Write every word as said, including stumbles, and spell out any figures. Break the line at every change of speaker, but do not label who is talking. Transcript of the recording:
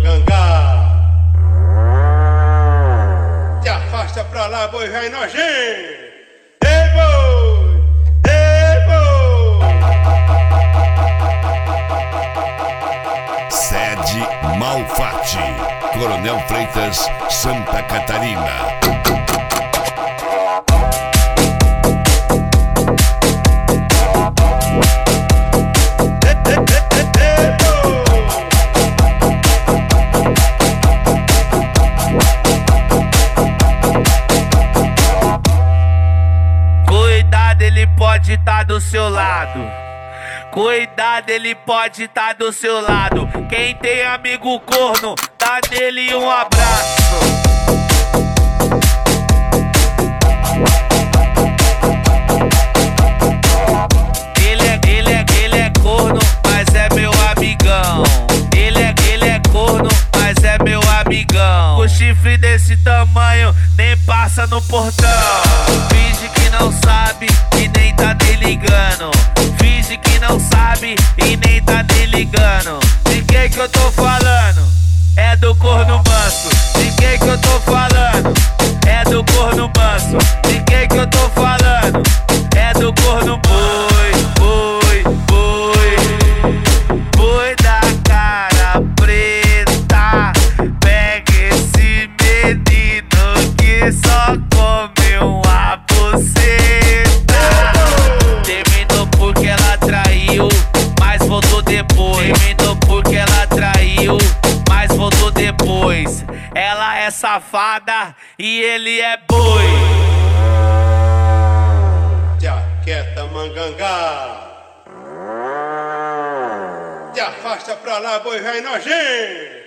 mangangá. Te afasta pra lá, boi velho nojento. Ei, boi! Ei, boi!
Sede Malfatti, Coronel Freitas, Santa Catarina.
Ele pode tá do seu lado. Cuidado, ele pode tá do seu lado. Quem tem amigo corno, dá nele um abraço. Ele é, ele é, ele é corno, mas é meu amigão. Ele é, ele é corno, mas é meu amigão. O chifre desse tamanho nem passa no portão. Finge que não sabe e nem tá nem ligando. Finge que não sabe e nem tá nem ligando. De quem que eu tô falando? É do corno manso. De quem que eu tô falando? É do corno manso. De quem que eu tô falando? É do corno boi, boi, boi. Boi da cara preta. Pega esse menino que só come uma buceta. Terminou porque ela traiu, mas voltou depois. Terminou porque ela traiu, mas voltou depois. Ela é safada e ele é boi.
Te aquieta, mangangá. Te afasta pra lá, boi velho nojento.